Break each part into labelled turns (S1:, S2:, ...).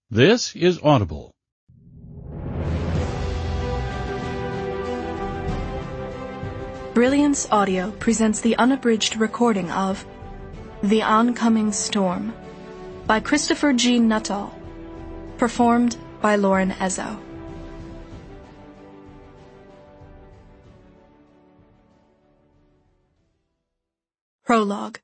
S1: This is Audible.
S2: Brilliance Audio presents the unabridged recording of The Oncoming Storm by Christopher G. Nuttall, performed by Lauren Ezzo. Prologue.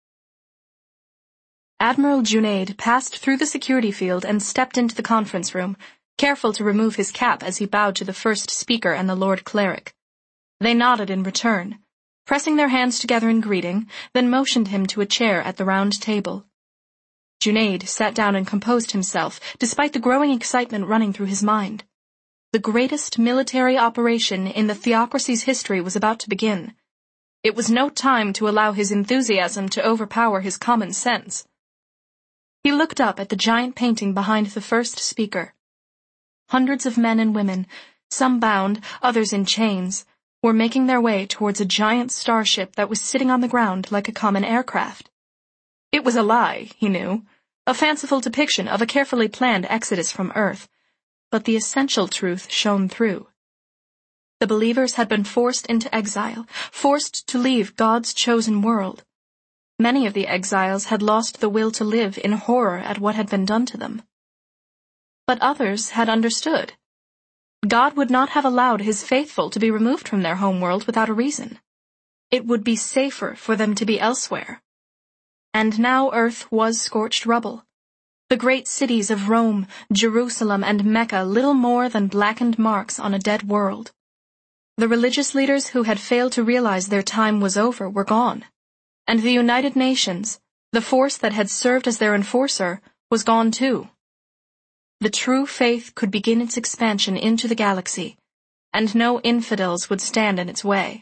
S2: Admiral Junaid passed through the security field and stepped into the conference room, careful to remove his cap as he bowed to the first speaker and the Lord Cleric. They nodded in return, pressing their hands together in greeting, then motioned him to a chair at the round table. Junaid sat down and composed himself, despite the growing excitement running through his mind. The greatest military operation in the theocracy's history was about to begin. It was no time to allow his enthusiasm to overpower his common sense. He looked up at the giant painting behind the first speaker. Hundreds of men and women, some bound, others in chains, were making their way towards a giant starship that was sitting on the ground like a common aircraft. It was a lie, he knew, a fanciful depiction of a carefully planned exodus from Earth, but the essential truth shone through. The believers had been forced into exile, forced to leave God's chosen world. Many of the exiles had lost the will to live in horror at what had been done to them. But others had understood. God would not have allowed his faithful to be removed from their homeworld without a reason. It would be safer for them to be elsewhere. And now Earth was scorched rubble. The great cities of Rome, Jerusalem, and Mecca little more than blackened marks on a dead world. The religious leaders who had failed to realize their time was over were gone. And the United Nations, the force that had served as their enforcer, was gone too. The true faith could begin its expansion into the galaxy, and no infidels would stand in its way.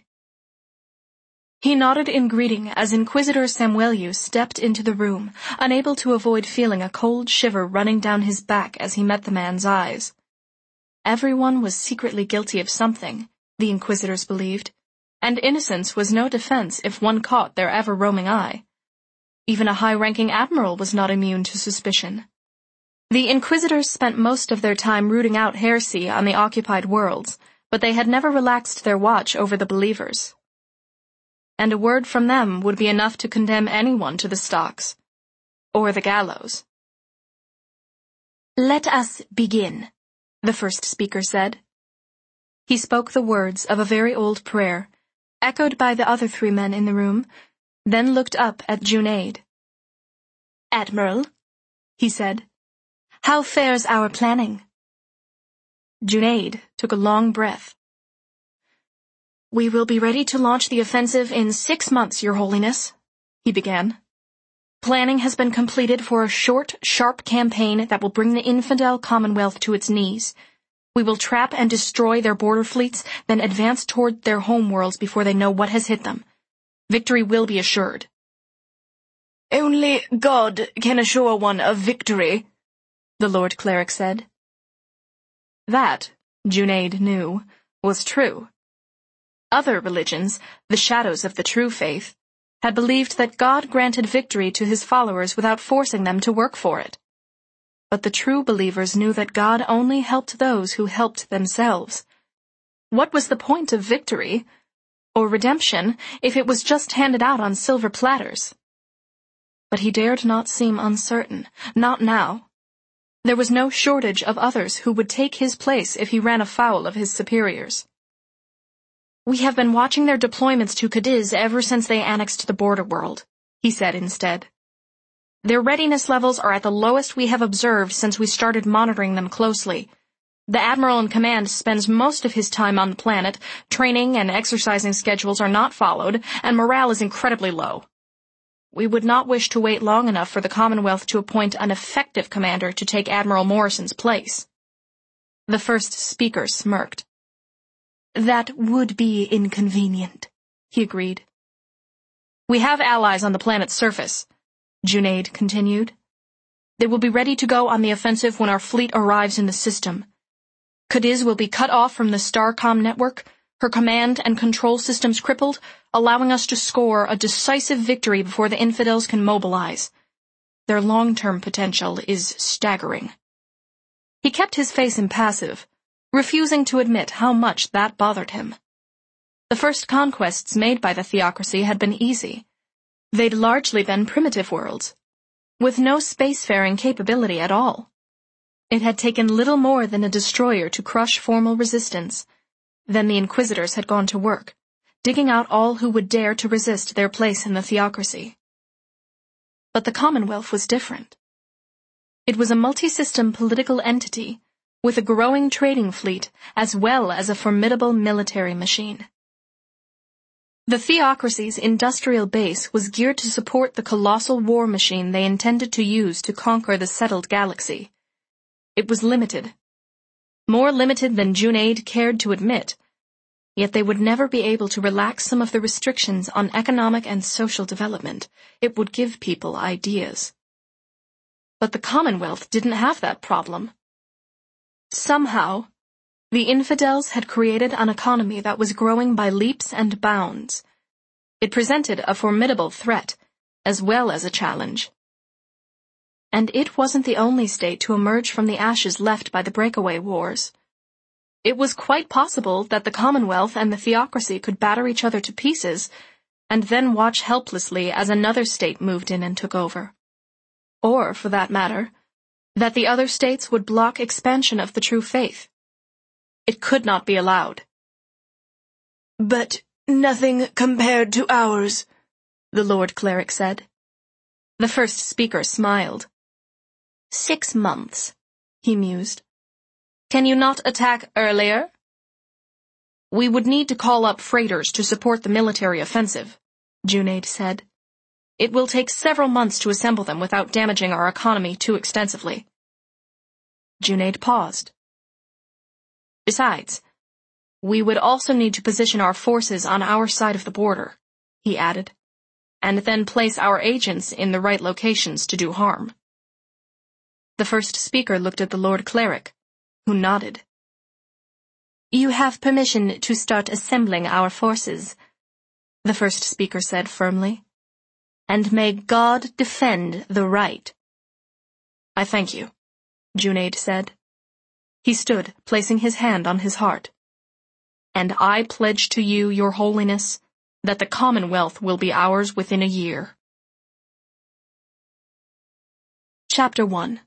S2: He nodded in greeting as Inquisitor Samuelius stepped into the room, unable to avoid feeling a cold shiver running down his back as he met the man's eyes. Everyone was secretly guilty of something, the Inquisitors believed, and innocence was no defense if one caught their ever-roaming eye. Even a high-ranking admiral was not immune to suspicion. The Inquisitors spent most of their time rooting out heresy on the occupied worlds, but they had never relaxed their watch over the believers. And a word from them would be enough to condemn anyone to the stocks, or the gallows. "Let us begin," the first speaker said. He spoke the words of a very old prayer, echoed by the other three men in the room, then looked up at Junaid. "Admiral," he said, "how fares our planning?" Junaid took a long breath. "We will be ready to launch the offensive in 6 months, Your Holiness," he began. "Planning has been completed for a short, sharp campaign that will bring the infidel Commonwealth to its knees. We will trap and destroy their border fleets, then advance toward their homeworlds before they know what has hit them. Victory will be assured." "Only God can assure one of victory," the Lord Cleric said. That, Junaid knew, was true. Other religions, the shadows of the true faith, had believed that God granted victory to his followers without forcing them to work for it. But the true believers knew that God only helped those who helped themselves. What was the point of victory, or redemption, if it was just handed out on silver platters? But he dared not seem uncertain, not now. There was no shortage of others who would take his place if he ran afoul of his superiors. "We have been watching their deployments to Cadiz ever since they annexed the border world," he said instead. "Their readiness levels are at the lowest we have observed since we started monitoring them closely. The Admiral in command spends most of his time on the planet, training and exercising schedules are not followed, and morale is incredibly low. We would not wish to wait long enough for the Commonwealth to appoint an effective commander to take Admiral Morrison's place." The first speaker smirked. "That would be inconvenient," he agreed. "We have allies on the planet's surface," Junaid continued. "They will be ready to go on the offensive when our fleet arrives in the system. Cadiz will be cut off from the Starcom network, her command and control systems crippled, allowing us to score a decisive victory before the infidels can mobilize. Their long-term potential is staggering." He kept his face impassive, refusing to admit how much that bothered him. The first conquests made by the theocracy had been easy. They'd largely been primitive worlds, with no spacefaring capability at all. It had taken little more than a destroyer to crush formal resistance. Then the Inquisitors had gone to work, digging out all who would dare to resist their place in the theocracy. But the Commonwealth was different. It was a multi-system political entity, with a growing trading fleet as well as a formidable military machine. The theocracy's industrial base was geared to support the colossal war machine they intended to use to conquer the settled galaxy. It was limited. More limited than Junaid cared to admit, yet they would never be able to relax some of the restrictions on economic and social development. It would give people ideas. But the Commonwealth didn't have that problem. Somehow, the infidels had created an economy that was growing by leaps and bounds. It presented a formidable threat, as well as a challenge. And it wasn't the only state to emerge from the ashes left by the breakaway wars. It was quite possible that the Commonwealth and the theocracy could batter each other to pieces, and then watch helplessly as another state moved in and took over. Or, for that matter, that the other states would block expansion of the true faith. It could not be allowed.
S1: "But nothing compared to ours," the Lord Cleric said.
S2: The first speaker smiled.
S3: 6 months,
S2: he mused. Can you not attack earlier? We would need to call up freighters to support the military offensive, Junaid said. It will take several months to assemble them without damaging our economy too extensively. Junaid paused. Besides, we would also need to position our forces on our side of the border, he added, and then place our agents in the right locations to do harm. The first speaker looked at the Lord Cleric, who nodded.
S3: You have permission to start assembling our forces, the first speaker said firmly. And may God defend the right.
S2: I thank you, Junaid said. He stood, placing his hand on his heart. And I pledge to you, Your Holiness, that the Commonwealth will be ours within a year. Chapter 1.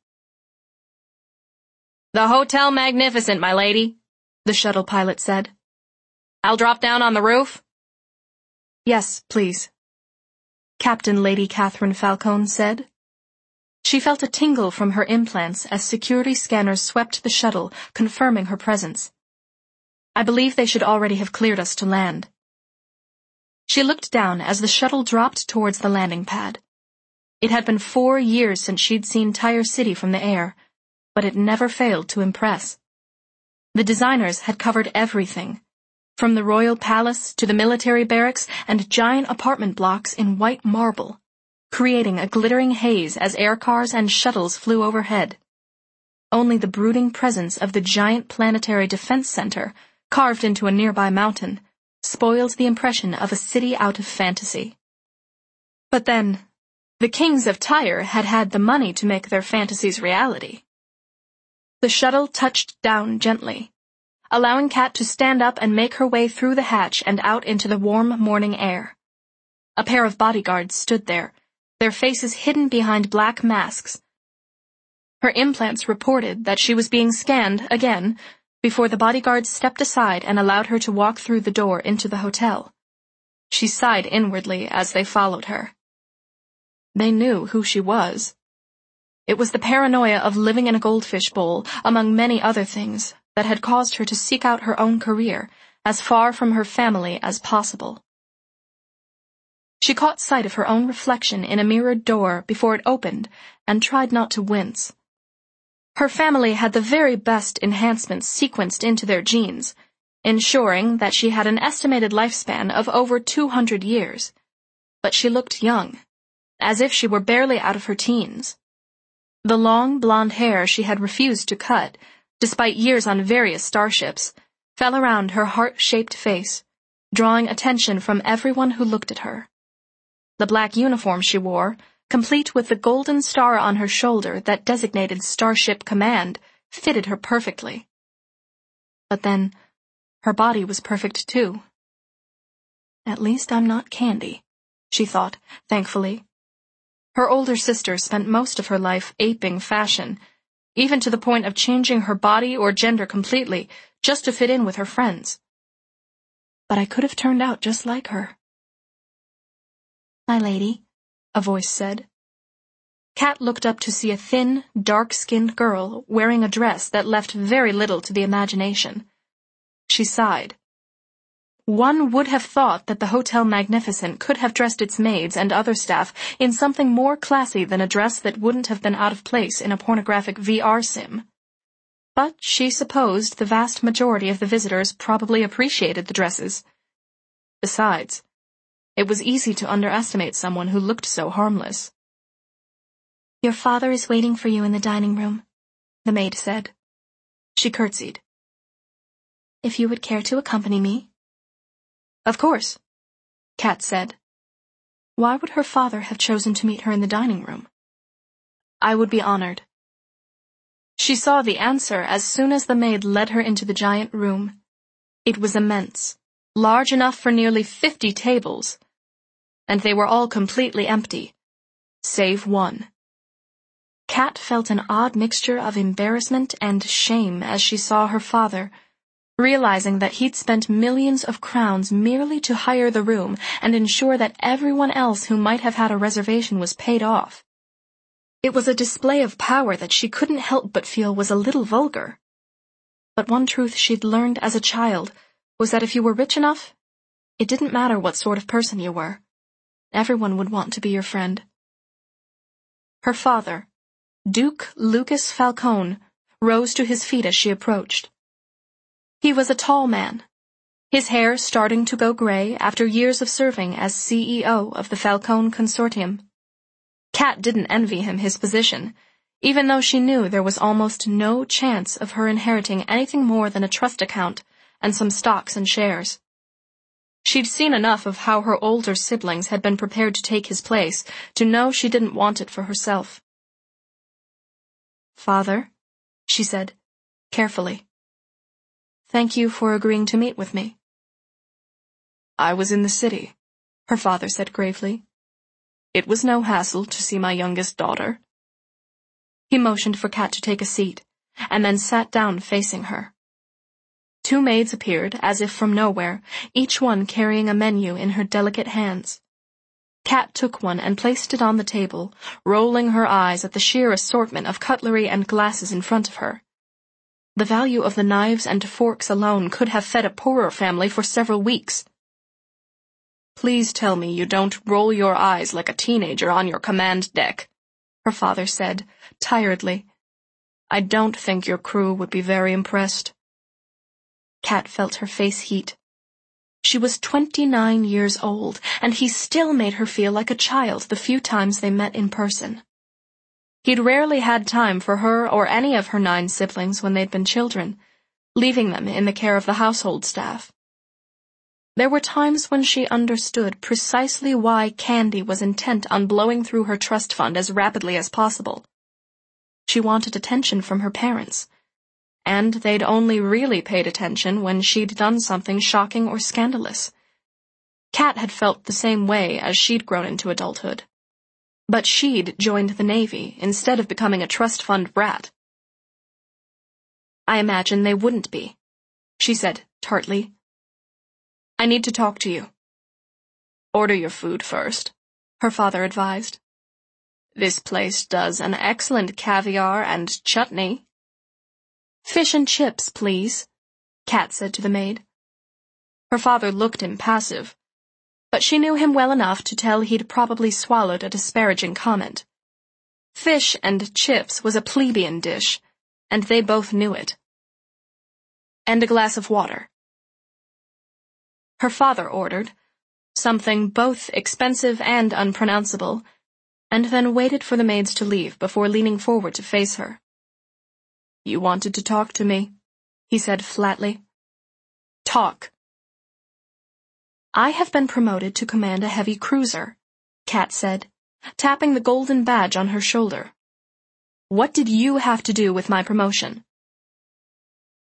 S2: The Hotel Magnificent, my lady, the shuttle pilot said. I'll drop down on the roof? Yes, please, Captain Lady Catherine Falcone said. She felt a tingle from her implants as security scanners swept the shuttle, confirming her presence. I believe they should already have cleared us to land. She looked down as the shuttle dropped towards the landing pad. It had been 4 years since she'd seen Tyre City from the air, but it never failed to impress. The designers had covered everything, from the royal palace to the military barracks and giant apartment blocks in white marble, creating a glittering haze as air cars and shuttles flew overhead. Only the brooding presence of the giant planetary defense center, carved into a nearby mountain, spoiled the impression of a city out of fantasy. But then, the kings of Tyre had had the money to make their fantasies reality. The shuttle touched down gently, allowing Kat to stand up and make her way through the hatch and out into the warm morning air. A pair of bodyguards stood there, their faces hidden behind black masks. Her implants reported that she was being scanned again before the bodyguards stepped aside and allowed her to walk through the door into the hotel. She sighed inwardly as they followed her. They knew who she was. It was the paranoia of living in a goldfish bowl, among many other things, that had caused her to seek out her own career, as far from her family as possible. She caught sight of her own reflection in a mirrored door before it opened, and tried not to wince. Her family had the very best enhancements sequenced into their genes, ensuring that she had an estimated lifespan of over 200 years. But she looked young, as if she were barely out of her teens. The long, blonde hair she had refused to cut, despite years on various starships, fell around her heart-shaped face, drawing attention from everyone who looked at her. The black uniform she wore, complete with the golden star on her shoulder that designated Starship Command, fitted her perfectly. But then, her body was perfect too. At least I'm not Candy, she thought, thankfully. Her older sister spent most of her life aping fashion, even to the point of changing her body or gender completely, just to fit in with her friends. But I could have turned out just like her. "My lady," a voice said. Kat looked up to see a thin, dark-skinned girl wearing a dress that left very little to the imagination. She sighed. One would have thought that the Hotel Magnificent could have dressed its maids and other staff in something more classy than a dress that wouldn't have been out of place in a pornographic VR sim. But she supposed the vast majority of the visitors probably appreciated the dresses. Besides, it was easy to underestimate someone who looked so harmless. "Your father is waiting for you in the dining room," the maid said. She curtsied. "If you would care to accompany me." "Of course," Kat said. Why would her father have chosen to meet her in the dining room? "I would be honored." She saw the answer as soon as the maid led her into the giant room. It was immense, large enough for nearly 50 tables, and they were all completely empty, save one. Kat felt an odd mixture of embarrassment and shame as she saw her father, realizing that he'd spent millions of crowns merely to hire the room and ensure that everyone else who might have had a reservation was paid off. It was a display of power that she couldn't help but feel was a little vulgar. But one truth she'd learned as a child was that if you were rich enough, it didn't matter what sort of person you were. Everyone would want to be your friend. Her father, Duke Lucas Falcone, rose to his feet as she approached. He was a tall man, his hair starting to go gray after years of serving as CEO of the Falcone Consortium. Kat didn't envy him his position, even though she knew there was almost no chance of her inheriting anything more than a trust account and some stocks and shares. She'd seen enough of how her older siblings had been prepared to take his place to know she didn't want it for herself. "Father," she said, carefully. "Thank you for agreeing to meet with me." "I was in the city," her father said gravely. "It was no hassle to see my youngest daughter." He motioned for Kat to take a seat, and then sat down facing her. Two maids appeared, as if from nowhere, each one carrying a menu in her delicate hands. Kat took one and placed it on the table, rolling her eyes at the sheer assortment of cutlery and glasses in front of her. The value of the knives and forks alone could have fed a poorer family for several weeks. "Please tell me you don't roll your eyes like a teenager on your command deck," her father said, tiredly. "I don't think your crew would be very impressed." Kat felt her face heat. She was 29 years old, and he still made her feel like a child the few times they met in person. He'd rarely had time for her or any of her 9 siblings when they'd been children, leaving them in the care of the household staff. There were times when she understood precisely why Candy was intent on blowing through her trust fund as rapidly as possible. She wanted attention from her parents, and they'd only really paid attention when she'd done something shocking or scandalous. Kat had felt the same way as she'd grown into adulthood. But she'd joined the Navy instead of becoming a trust fund brat. "I imagine they wouldn't be," she said tartly. "I need to talk to you." "Order your food first," her father advised. "This place does an excellent caviar and chutney." "Fish and chips, please," Kat said to the maid. Her father looked impassive, but she knew him well enough to tell he'd probably swallowed a disparaging comment. Fish and chips was a plebeian dish, and they both knew it. "And a glass of water." Her father ordered, something both expensive and unpronounceable, and then waited for the maids to leave before leaning forward to face her. "You wanted to talk to me," he said flatly. "Talk." "I have been promoted to command a heavy cruiser," Kat said, tapping the golden badge on her shoulder. "What did you have to do with my promotion?"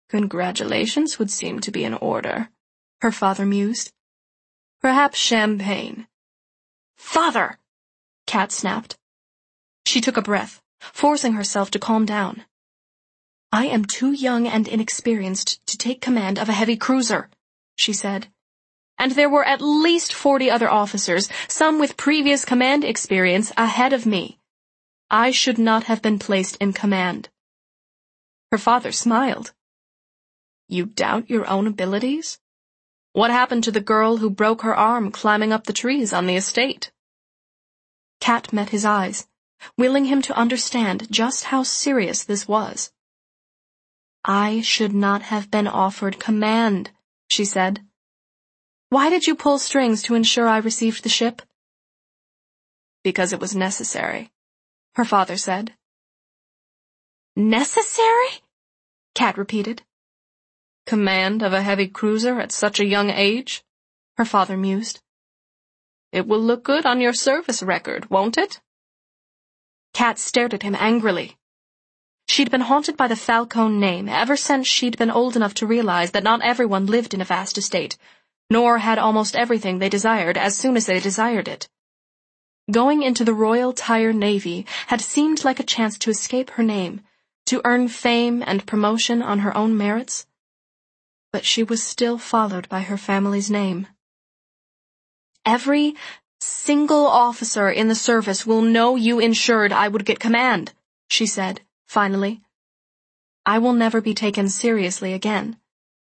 S2: Congratulations would seem to be in order, her father mused. Perhaps champagne. Father! Kat snapped. She took a breath, forcing herself to calm down. I am too young and inexperienced to take command of a heavy cruiser, she said. And there were at least 40 other officers, some with previous command experience, ahead of me. I should not have been placed in command. Her father smiled. You doubt your own abilities? What happened to the girl who broke her arm climbing up the trees on the estate? Kat met his eyes, willing him to understand just how serious this was. I should not have been offered command, she said. Why did you pull strings to ensure I received the ship? Because it was necessary, her father said. Necessary? Kat repeated. Command of a heavy cruiser at such a young age? Her father mused. It will look good on your service record, won't it? Kat stared at him angrily. She'd been haunted by the Falcone name ever since she'd been old enough to realize that not everyone lived in a vast estate, nor had almost everything they desired as soon as they desired it. Going into the Royal Tyre Navy had seemed like a chance to escape her name, to earn fame and promotion on her own merits. But she was still followed by her family's name. Every single officer in the service will know you ensured I would get command, she said, finally. I will never be taken seriously again.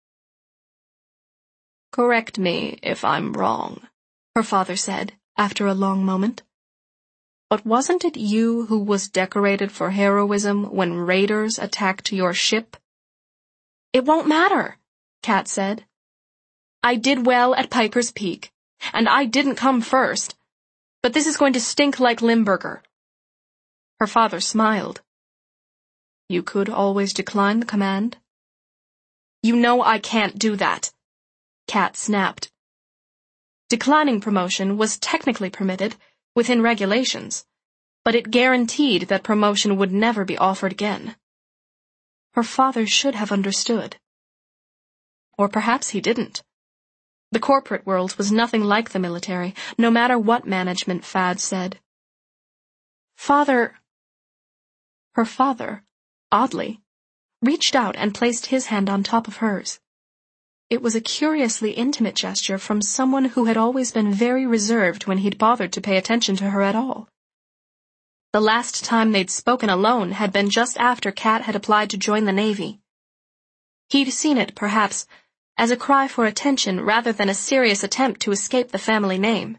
S2: Correct me if I'm wrong, her father said, after a long moment. But wasn't it you who was decorated for heroism when raiders attacked your ship? It won't matter, Kat said. I did well at Piper's Peak, and I didn't come first, but this is going to stink like Limburger. Her father smiled. You could always decline the command. You know I can't do that, Kat snapped. Declining promotion was technically permitted, within regulations, but it guaranteed that promotion would never be offered again. Her father should have understood. Or perhaps he didn't. The corporate world was nothing like the military, no matter what management fad said. Her father, oddly, reached out and placed his hand on top of hers. It was a curiously intimate gesture from someone who had always been very reserved when he'd bothered to pay attention to her at all. The last time they'd spoken alone had been just after Kat had applied to join the Navy. He'd seen it, perhaps, as a cry for attention rather than a serious attempt to escape the family name.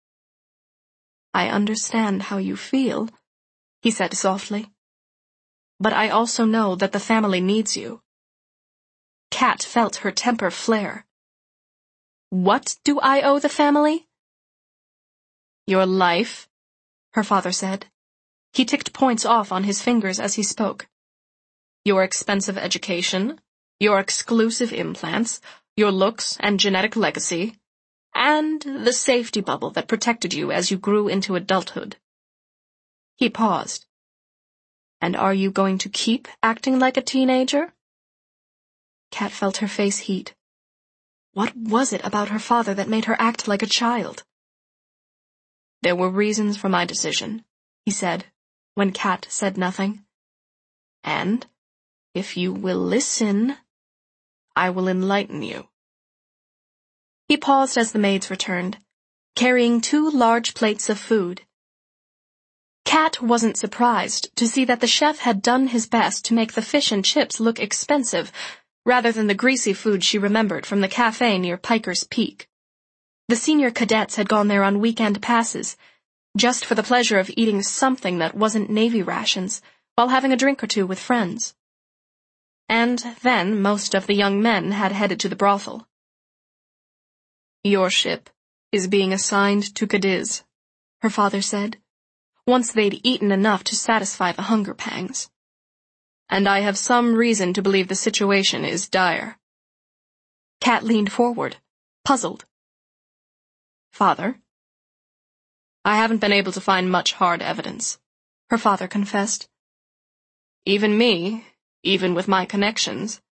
S2: I understand how you feel, he said softly. But I also know that the family needs you. Kat felt her temper flare. What do I owe the family? Your life, her father said. He ticked points off on his fingers as he spoke. Your expensive education, your exclusive implants, your looks and genetic legacy, and the safety bubble that protected you as you grew into adulthood. He paused. And are you going to keep acting like a teenager? Kat felt her face heat. What was it about her father that made her act like a child? There were reasons for my decision, he said, when Kat said nothing. And, if you will listen, I will enlighten you. He paused as the maids returned, carrying 2 large plates of food. Kat wasn't surprised to see that the chef had done his best to make the fish and chips look expensive, rather than the greasy food she remembered from the cafe near Piper's Peak. The senior cadets had gone there on weekend passes, just for the pleasure of eating something that wasn't Navy rations, while having a drink or two with friends. And then most of the young men had headed to the brothel. Your ship is being assigned to Cadiz, her father said, once they'd eaten enough to satisfy the hunger pangs. And I have some reason to believe the situation is dire. Kat leaned forward, puzzled. Father? I haven't been able to find much hard evidence, her father confessed. Even me, even with my connections,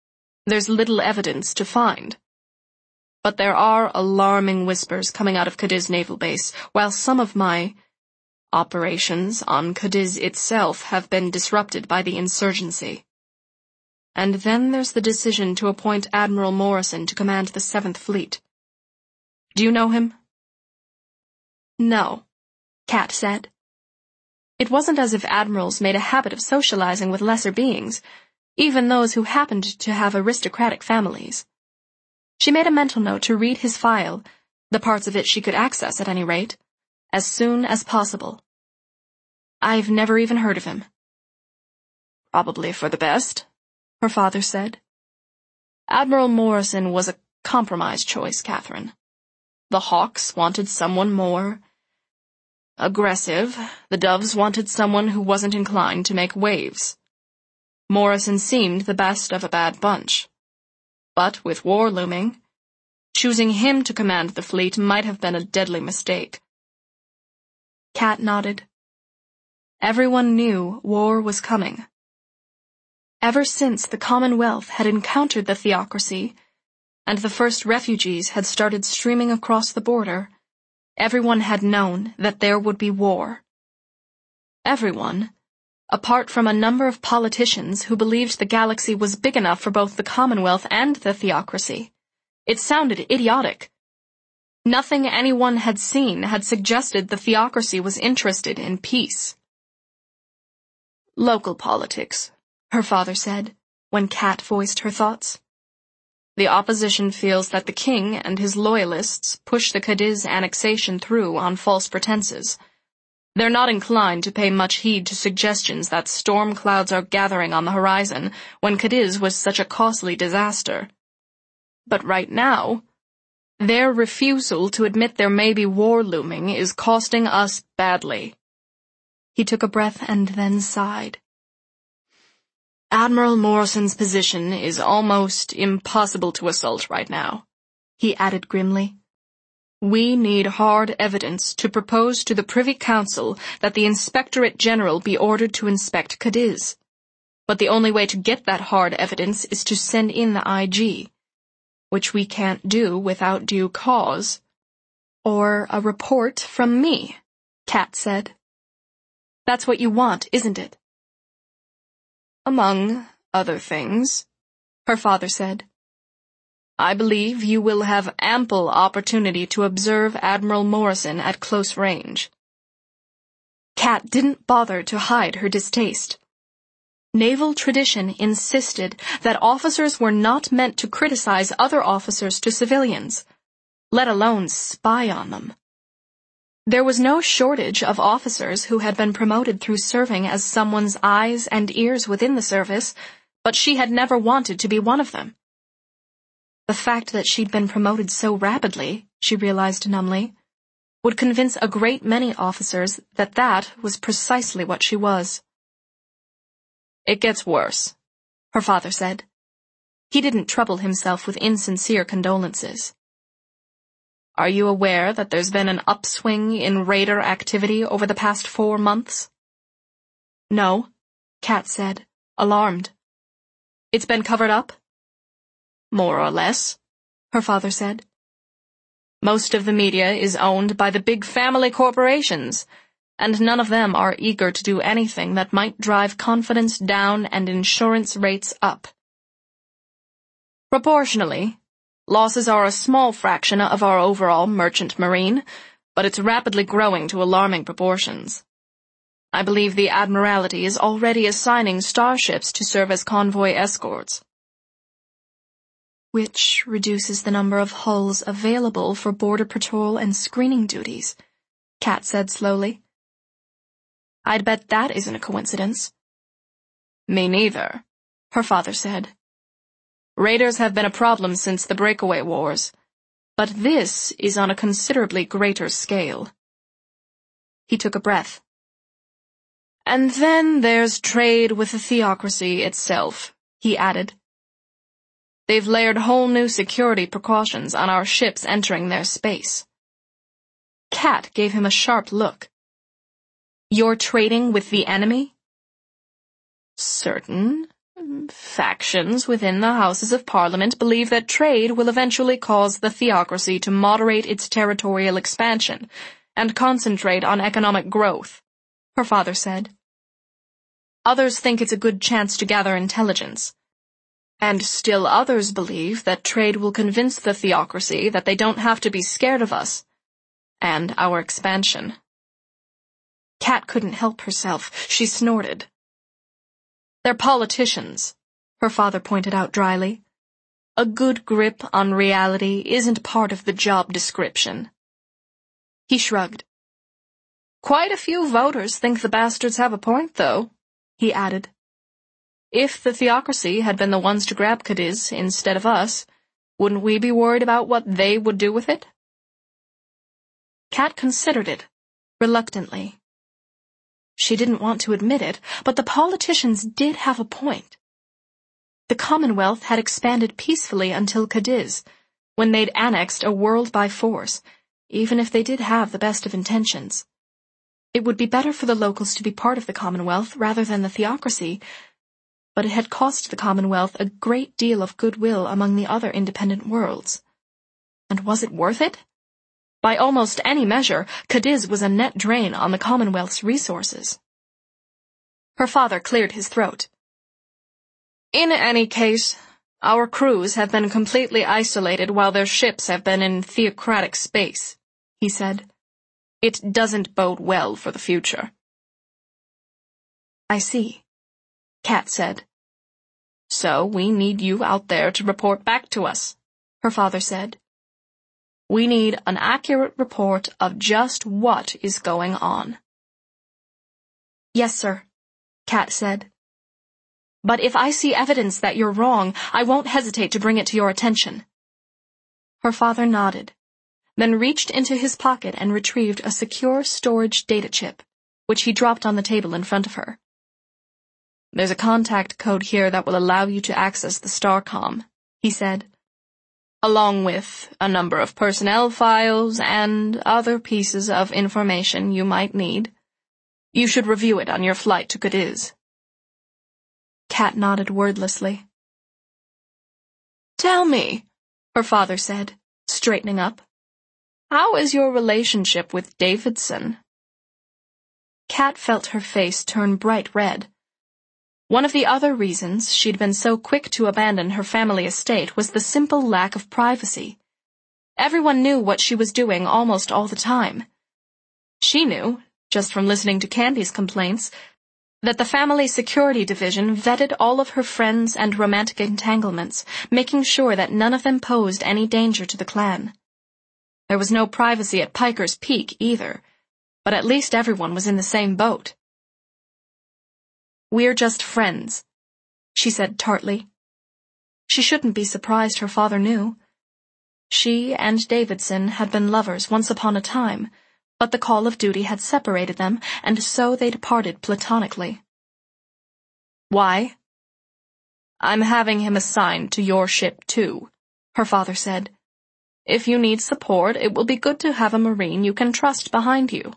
S2: there's little evidence to find. But there are alarming whispers coming out of Cadiz Naval Base, while some of my operations on Cadiz itself have been disrupted by the insurgency. And then there's the decision to appoint Admiral Morrison to command the 7th Fleet. Do you know him?
S3: No, Kat said. It wasn't as if admirals made a habit of socializing with lesser beings, even those who happened to have aristocratic families. She made a mental note to read his file, the parts of it she could access at any rate, as soon as possible. I've never even heard of him.
S2: Probably for the best, her father said.
S3: Admiral Morrison was a compromise choice, Catherine. The Hawks wanted someone more aggressive. The Doves wanted someone who wasn't inclined to make waves. Morrison seemed the best of a bad bunch. But with war looming, choosing him to command the fleet might have been a deadly mistake.
S2: Kat nodded. Everyone knew war was coming. Ever since the Commonwealth had encountered the theocracy, and the first refugees had started streaming across the border, everyone had known that there would be war. Everyone, apart from a number of politicians who believed the galaxy was big enough for both the Commonwealth and the theocracy. It sounded idiotic. Nothing anyone had seen had suggested the theocracy was interested in peace.
S3: Local politics, her father said, when Kat voiced her thoughts.
S2: The opposition feels that the king and his loyalists push the Cadiz annexation through on false pretenses. They're not inclined to pay much heed to suggestions that storm clouds are gathering on the horizon when Cadiz was such a costly disaster. But right now, their refusal to admit there may be war looming is costing us badly.
S3: He took a breath and then sighed.
S2: Admiral Morrison's position is almost impossible to assault right now, he added grimly. We need hard evidence to propose to the Privy Council that the Inspectorate General be ordered to inspect Cadiz. But the only way to get that hard evidence is to send in the IG, which we can't do without due cause.
S3: Or a report from me, Kat said. That's what you want, isn't it?
S2: Among other things, her father said. I believe you will have ample opportunity to observe Admiral Morrison at close range.
S3: Kat didn't bother to hide her distaste. Naval tradition insisted that officers were not meant to criticize other officers to civilians, let alone spy on them. There was no shortage of officers who had been promoted through serving as someone's eyes and ears within the service, but she had never wanted to be one of them. The fact that she'd been promoted so rapidly, she realized numbly, would convince a great many officers that that was precisely what she was.
S2: It gets worse, her father said.
S3: He didn't trouble himself with insincere condolences.
S2: Are you aware that there's been an upswing in raider activity over the past 4 months?
S3: No, Kat said, alarmed. It's been covered up?
S2: More or less, her father said.
S3: Most of the media is owned by the big family corporations, and none of them are eager to do anything that might drive confidence down and insurance rates up. Proportionally, losses are a small fraction of our overall merchant marine, but it's rapidly growing to alarming proportions. I believe the Admiralty is already assigning starships to serve as convoy escorts. Which reduces the number of hulls available for border patrol and screening duties, Kat said slowly. I'd bet that isn't a coincidence.
S2: Me neither, her father said. Raiders have been a problem since the breakaway wars, but this is on a considerably greater scale.
S3: He took a breath.
S2: And then there's trade with the theocracy itself, he added. They've layered whole new security precautions on our ships entering their space.
S3: Kat gave him a sharp look. You're trading with the enemy?
S2: Certain Factions within the Houses of Parliament believe that trade will eventually cause the theocracy to moderate its territorial expansion and concentrate on economic growth, her father said. Others think it's a good chance to gather intelligence. And still others believe that trade will convince the theocracy that they don't have to be scared of us and our expansion. Kat couldn't help herself. She snorted. They're politicians, her father pointed out dryly. A good grip on reality isn't part of the job description. He shrugged. Quite a few voters think the bastards have a point, though, he added. If the theocracy had been the ones to grab Cadiz instead of us, wouldn't we be worried about what they would do with it? Kat considered it, reluctantly. She didn't want to admit it, but the politicians did have a point. The Commonwealth had expanded peacefully until Cadiz, when they'd annexed a world by force, even if they did have the best of intentions. It would be better for the locals to be part of the Commonwealth rather than the theocracy, but it had cost the Commonwealth a great deal of goodwill among the other independent worlds. And was it worth it? By almost any measure, Cadiz was a net drain on the Commonwealth's resources. Her father cleared his throat. In any case, our crews have been completely isolated while their ships have been in theocratic space, he said. It doesn't bode well for the future. I see, Kat said. So we need you out there to report back to us, her father said. We need an accurate report of just what is going on. Yes, sir, Kat said. But if I see evidence that you're wrong, I won't hesitate to bring it to your attention. Her father nodded, then reached into his pocket and retrieved a secure storage data chip, which he dropped on the table in front of her. There's a contact code here that will allow you to access the STARCOM, he said, along with a number of personnel files and other pieces of information you might need. You should review it on your flight to Cadiz. Kat nodded wordlessly. Tell me, her father said, straightening up. How is your relationship with Davidson? Kat felt her face turn bright red. One of the other reasons she'd been so quick to abandon her family estate was the simple lack of privacy. Everyone knew what she was doing almost all the time. She knew, just from listening to Candy's complaints, that the family security division vetted all of her friends and romantic entanglements, making sure that none of them posed any danger to the clan. There was no privacy at Piker's Peak either, but at least everyone was in the same boat. We're just friends, she said tartly. She shouldn't be surprised her father knew. She and Davidson had been lovers once upon a time, but the call of duty had separated them, and so they'd parted platonically. Why? I'm having him assigned to your ship too, her father said. If you need support, it will be good to have a Marine you can trust behind you.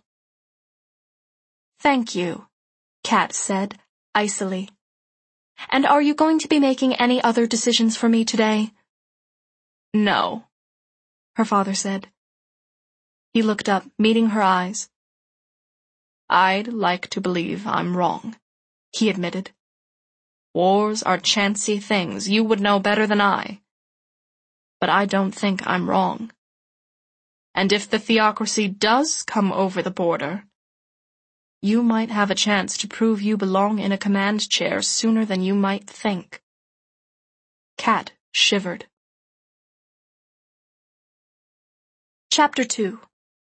S2: Thank you, Kat said, icily. And are you going to be making any other decisions for me today? No, her father said. He looked up, meeting her eyes. I'd like to believe I'm wrong, he admitted. Wars are chancy things, you would know better than I. But I don't think I'm wrong. And if the theocracy does come over the border, you might have a chance to prove you belong in a command chair sooner than you might think. Kat shivered. Chapter 2.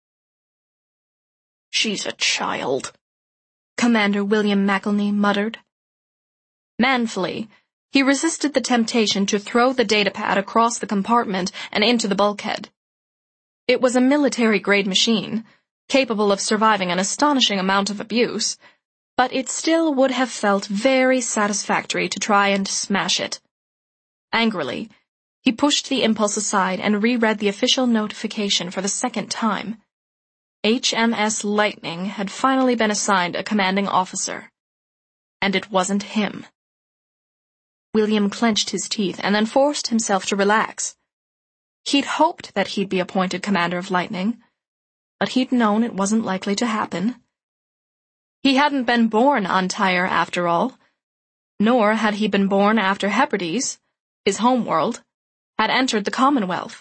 S2: She's a child, Commander William McElney muttered. Manfully, he resisted the temptation to throw the datapad across the compartment and into the bulkhead. It was a military-grade machine, capable of surviving an astonishing amount of abuse, but it still would have felt very satisfactory to try and smash it. Angrily, he pushed the impulse aside and reread the official notification for the second time. HMS Lightning had finally been assigned a commanding officer. And it wasn't him. William clenched his teeth and then forced himself to relax. He'd hoped that he'd be appointed Commander of Lightning, but he'd known it wasn't likely to happen. He hadn't been born on Tyre, after all, nor had he been born after Hebrides, his homeworld, had entered the Commonwealth.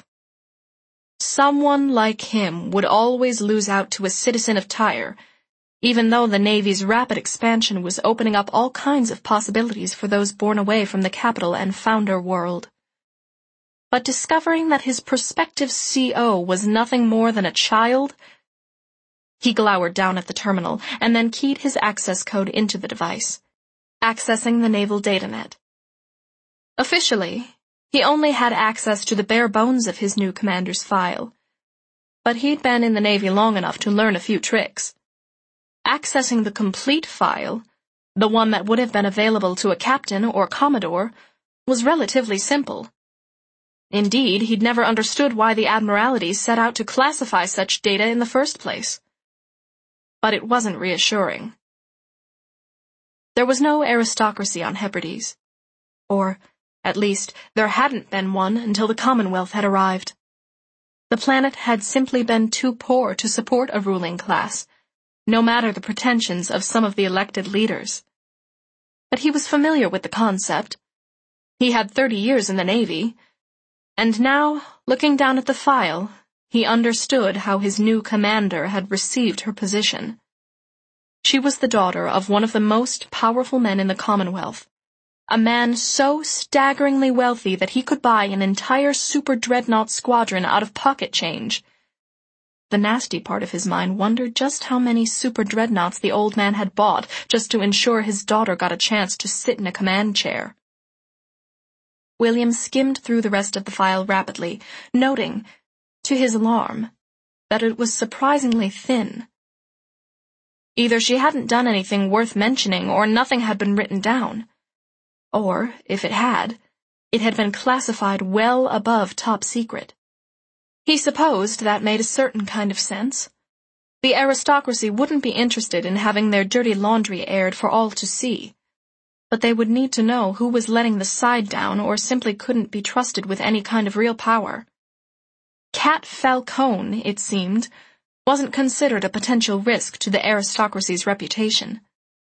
S2: Someone like him would always lose out to a citizen of Tyre, even though the Navy's rapid expansion was opening up all kinds of possibilities for those born away from the capital and founder world. But discovering that his prospective CO was nothing more than a child, he glowered down at the terminal and then keyed his access code into the device, accessing the naval datanet. Officially, he only had access to the bare bones of his new commander's file, but he'd been in the Navy long enough to learn a few tricks. Accessing the complete file, the one that would have been available to a captain or commodore, was relatively simple. Indeed, he'd never understood why the Admiralty set out to classify such data in the first place. But it wasn't reassuring. There was no aristocracy on Hebrides, or, at least, there hadn't been one until the Commonwealth had arrived. The planet had simply been too poor to support a ruling class, no matter the pretensions of some of the elected leaders. But he was familiar with the concept. He had 30 years in the Navy, and now, looking down at the file, he understood how his new commander had received her position. She was the daughter of one of the most powerful men in the Commonwealth, a man so staggeringly wealthy that he could buy an entire super dreadnought squadron out of pocket change. The nasty part of his mind wondered just how many super dreadnoughts the old man had bought just to ensure his daughter got a chance to sit in a command chair. William skimmed through the rest of the file rapidly, noting, to his alarm, that it was surprisingly thin. Either she hadn't done anything worth mentioning or nothing had been written down. Or, if it had been classified well above top secret. He supposed that made a certain kind of sense. The aristocracy wouldn't be interested in having their dirty laundry aired for all to see, but they would need to know who was letting the side down or simply couldn't be trusted with any kind of real power. Cat Falcone, it seemed, wasn't considered a potential risk to the aristocracy's reputation.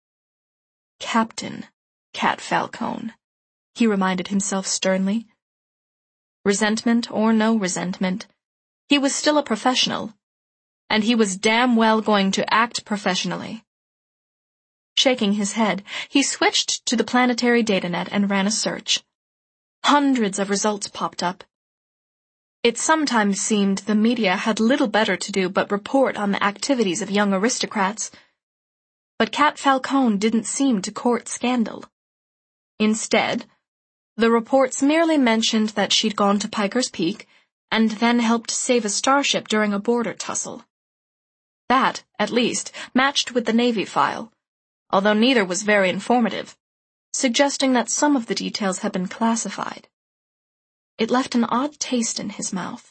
S2: Captain Cat Falcone, he reminded himself sternly. Resentment or no resentment, he was still a professional, and he was damn well going to act professionally. Shaking his head, he switched to the planetary datanet and ran a search. Hundreds of results popped up. It sometimes seemed the media had little better to do but report on the activities of young aristocrats. But Cat Falcone didn't seem to court scandal. Instead, the reports merely mentioned that she'd gone to Piker's Peak and then helped save a starship during a border tussle. That, at least, matched with the Navy file, although neither was very informative, suggesting that some of the details had been classified. It left an odd taste in his mouth.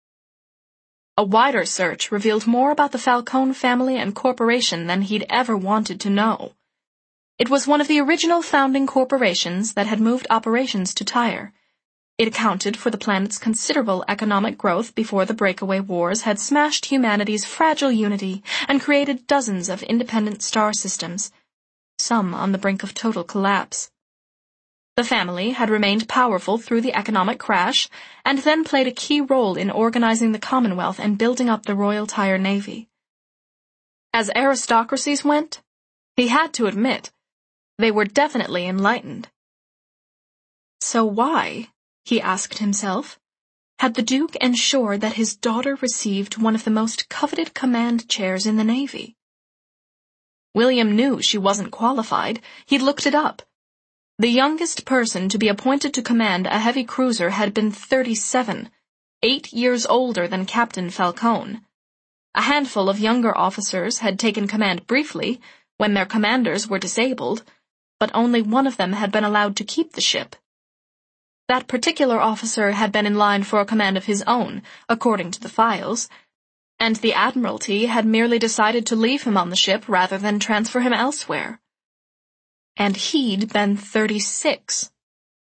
S2: A wider search revealed more about the Falcone family and corporation than he'd ever wanted to know. It was one of the original founding corporations that had moved operations to Tyre. It accounted for the planet's considerable economic growth before the breakaway wars had smashed humanity's fragile unity and created dozens of independent star systems, some on the brink of total collapse. The family had remained powerful through the economic crash and then played a key role in organizing the Commonwealth and building up the Royal Tyre Navy. As aristocracies went, he had to admit, they were definitely enlightened. So why, he asked himself, had the Duke ensured that his daughter received one of the most coveted command chairs in the Navy? William knew she wasn't qualified. He'd looked it up. The youngest person to be appointed to command a heavy cruiser had been 37, 8 years older than Captain Falcone. A handful of younger officers had taken command briefly, when their commanders were disabled, but only one of them had been allowed to keep the ship. That particular officer had been in line for a command of his own, according to the files, and the Admiralty had merely decided to leave him on the ship rather than transfer him elsewhere. And he'd been 36.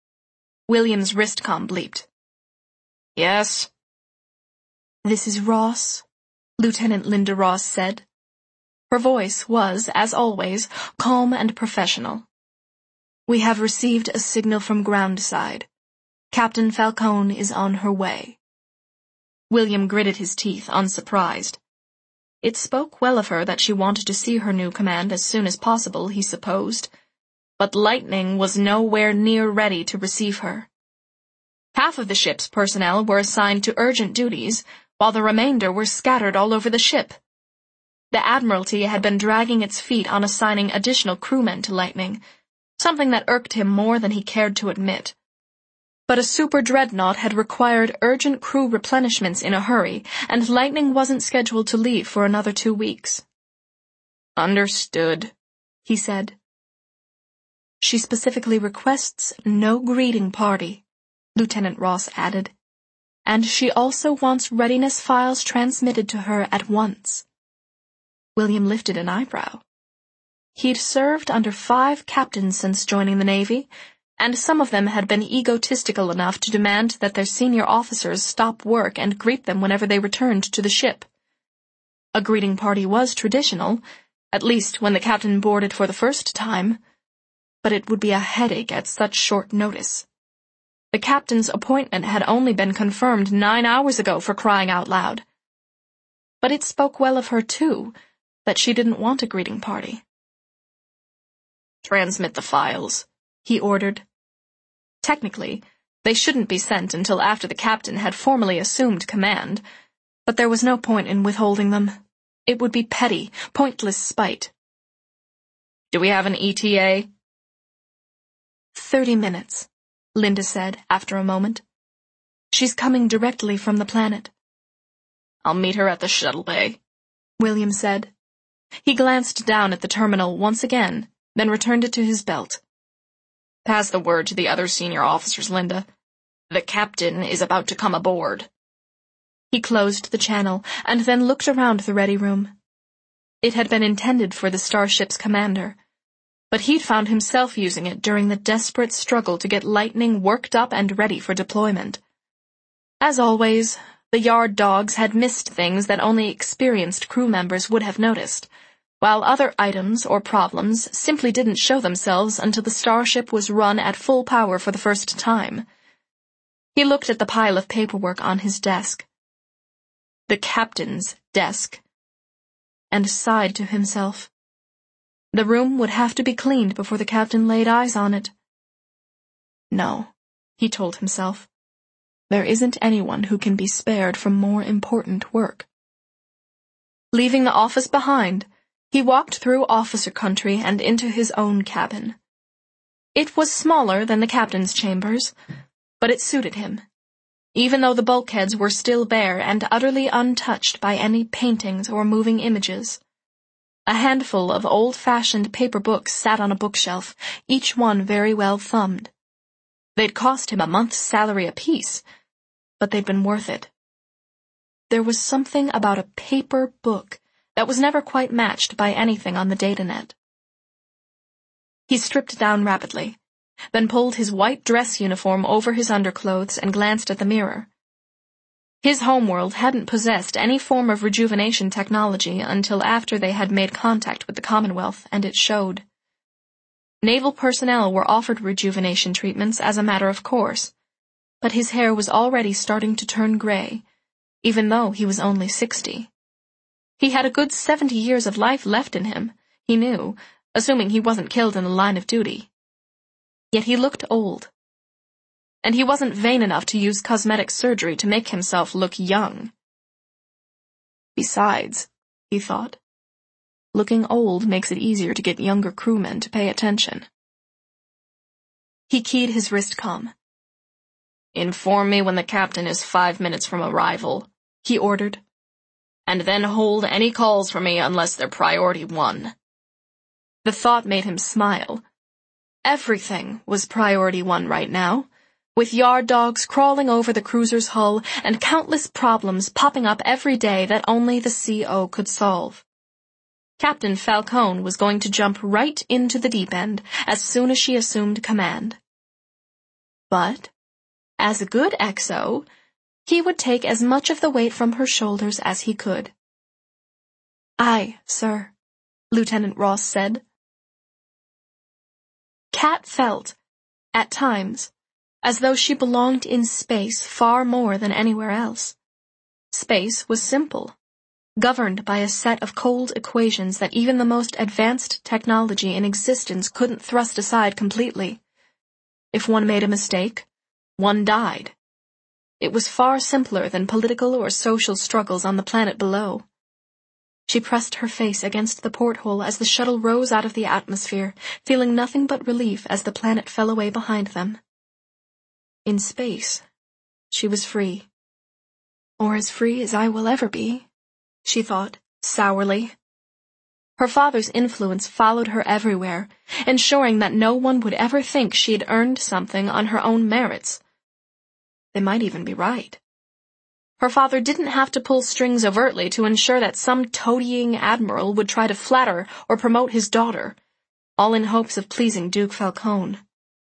S2: William's wristcom bleeped.
S4: Yes?
S3: This is Ross, Lieutenant Linda Ross said. Her voice was, as always, calm and professional. We have received a signal from groundside. Captain Falcone is on her way.
S2: William gritted his teeth, unsurprised. It spoke well of her that she wanted to see her new command as soon as possible, he supposed. But Lightning was nowhere near ready to receive her. Half of the ship's personnel were assigned to urgent duties, while the remainder were scattered all over the ship. The Admiralty had been dragging its feet on assigning additional crewmen to Lightning, something that irked him more than he cared to admit. But a super dreadnought had required urgent crew replenishments in a hurry, and Lightning wasn't scheduled to leave for another 2 weeks.
S4: Understood,
S2: he said.
S3: She specifically requests no greeting party, Lieutenant Ross added, and she also wants readiness files transmitted to her at once. William lifted an eyebrow. He'd served under 5 captains since joining the Navy, and some of them had been egotistical enough to demand that their senior officers stop work and greet them whenever they returned to the ship. A greeting party was traditional, at least when the captain boarded for the first time, but it would be a headache at such short notice. The captain's appointment had only been confirmed 9 hours ago, for crying out loud. But it spoke well of her, too, that she didn't want a greeting party.
S4: Transmit the files,
S2: he ordered. Technically, they shouldn't be sent until after the captain had formally assumed command, but there was no point in withholding them. It would be petty, pointless spite.
S4: Do we have an ETA?
S3: 30 minutes, Linda said after a moment. She's coming directly from the planet.
S4: I'll meet her at the shuttle bay,
S2: William said. He glanced down at the terminal once again, then returned it to his belt.
S4: Pass the word to the other senior officers, Linda. The captain is about to come aboard.
S2: He closed the channel and then looked around the ready room. It had been intended for the starship's commander, but he'd found himself using it during the desperate struggle to get Lightning worked up and ready for deployment. As always, the yard dogs had missed things that only experienced crew members would have noticed, while other items or problems simply didn't show themselves until the starship was run at full power for the first time. He looked at the pile of paperwork on his desk. The captain's desk. And sighed to himself. The room would have to be cleaned before the captain laid eyes on it. No, he told himself. There isn't anyone who can be spared from more important work. Leaving the office behind, he walked through officer country and into his own cabin. It was smaller than the captain's chambers, but it suited him, even though the bulkheads were still bare and utterly untouched by any paintings or moving images. A handful of old-fashioned paper books sat on a bookshelf, each one very well thumbed. They'd cost him a month's salary apiece, but they'd been worth it. There was something about a paper book that was never quite matched by anything on the datanet. He stripped down rapidly, then pulled his white dress uniform over his underclothes and glanced at the mirror. His homeworld hadn't possessed any form of rejuvenation technology until after they had made contact with the Commonwealth, and it showed. Naval personnel were offered rejuvenation treatments as a matter of course, but his hair was already starting to turn gray, even though he was only 60. He had a good 70 years of life left in him, he knew, assuming he wasn't killed in the line of duty. Yet he looked old. And he wasn't vain enough to use cosmetic surgery to make himself look young. Besides, he thought, looking old makes it easier to get younger crewmen to pay attention. He keyed his wristcom.
S4: Inform me when the captain is 5 minutes from arrival, he ordered. And then hold any calls for me unless they're priority 1.
S2: The thought made him smile. Everything was priority 1 right now, with yard dogs crawling over the cruiser's hull and countless problems popping up every day that only the CO could solve. Captain Falcone was going to jump right into the deep end as soon as she assumed command. But
S3: As a good XO, he would take as much of the weight from her shoulders as he could. "Aye, sir," Lieutenant Ross said. Kat felt, at times, as though she belonged in space far more than anywhere else. Space was simple, governed by a set of cold equations that even the most advanced technology in existence couldn't thrust aside completely. If one made a mistake, one died. It was far simpler than political or social struggles on the planet below. She pressed her face against the porthole as the shuttle rose out of the atmosphere, feeling nothing but relief as the planet fell away behind them. In space, she was free. Or as free as I will ever be, she thought, sourly. Her father's influence followed her everywhere, ensuring that no one would ever think she had earned something on her own merits. They might even be right. Her father didn't have to pull strings overtly to ensure that some toadying admiral would try to flatter or promote his daughter, all in hopes of pleasing Duke Falcone.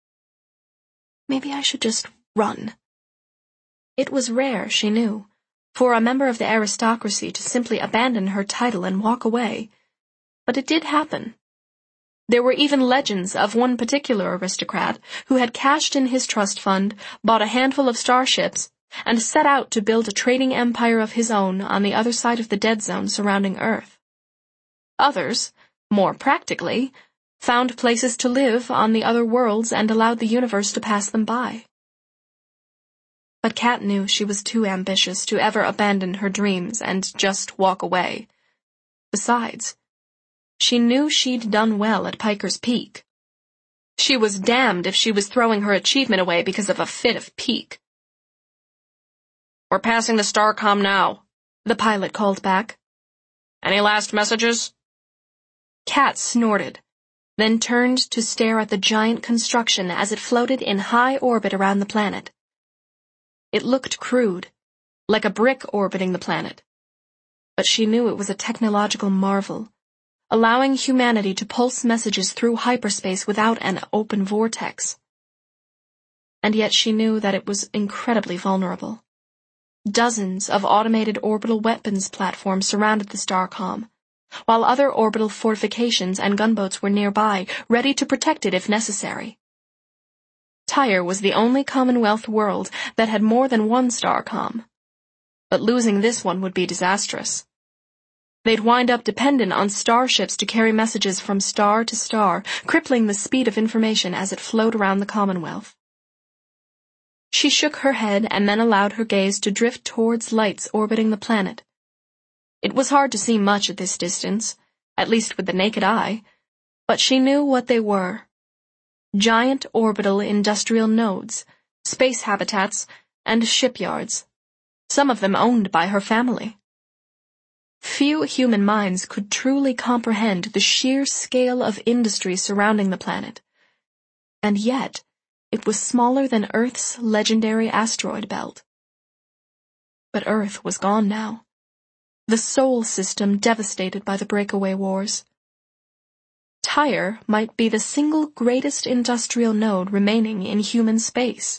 S3: Maybe I should just run. It was rare, she knew, for a member of the aristocracy to simply abandon her title and walk away, but it did happen. There were even legends of one particular aristocrat who had cashed in his trust fund, bought a handful of starships, and set out to build a trading empire of his own on the other side of the dead zone surrounding Earth. Others, more practically, found places to live on the other worlds and allowed the universe to pass them by. But Kat knew she was too ambitious to ever abandon her dreams and just walk away. Besides, she knew she'd done well at Piker's Peak. She was damned if she was throwing her achievement away because of a fit of pique.
S4: "We're passing the Starcom now,"
S3: the pilot called back.
S4: "Any last messages?"
S3: Kat snorted, then turned to stare at the giant construction as it floated in high orbit around the planet. It looked crude, like a brick orbiting the planet. But she knew it was a technological marvel, allowing humanity to pulse messages through hyperspace without an open vortex. And yet she knew that it was incredibly vulnerable. Dozens of automated orbital weapons platforms surrounded the Starcom, while other orbital fortifications and gunboats were nearby, ready to protect it if necessary. Tyre was the only Commonwealth world that had more than one Starcom, but losing this one would be disastrous. They'd wind up dependent on starships to carry messages from star to star, crippling the speed of information as it flowed around the Commonwealth. She shook her head and then allowed her gaze to drift towards lights orbiting the planet. It was hard to see much at this distance, at least with the naked eye, but she knew what they were. Giant orbital industrial nodes, space habitats, and shipyards, some of them owned by her family. Few human minds could truly comprehend the sheer scale of industry surrounding the planet, and yet it was smaller than Earth's legendary asteroid belt. But Earth was gone now, the Sol system devastated by the breakaway wars. Tyre might be the single greatest industrial node remaining in human space.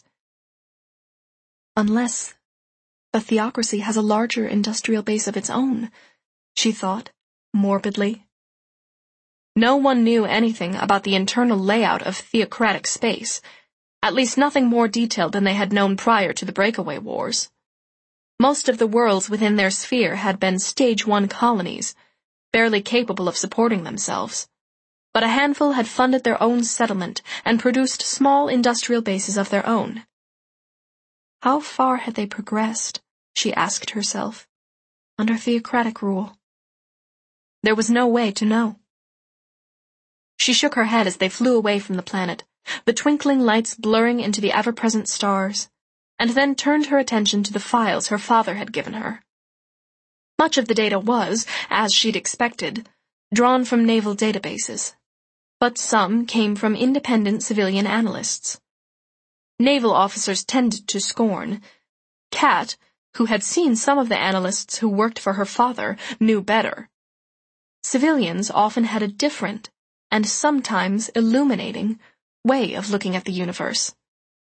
S3: Unless the theocracy has a larger industrial base of its own, she thought, morbidly. No one knew anything about the internal layout of theocratic space, at least nothing more detailed than they had known prior to the breakaway wars. Most of the worlds within their sphere had been Stage 1 colonies, barely capable of supporting themselves, but a handful had funded their own settlement and produced small industrial bases of their own. How far had they progressed, she asked herself, under theocratic rule? There was no way to know. She shook her head as they flew away from the planet, the twinkling lights blurring into the ever-present stars, and then turned her attention to the files her father had given her. Much of the data was, as she'd expected, drawn from naval databases, but some came from independent civilian analysts. Naval officers tended to scorn. Kat, who had seen some of the analysts who worked for her father, knew better. Civilians often had a different, and sometimes illuminating, way of looking at the universe.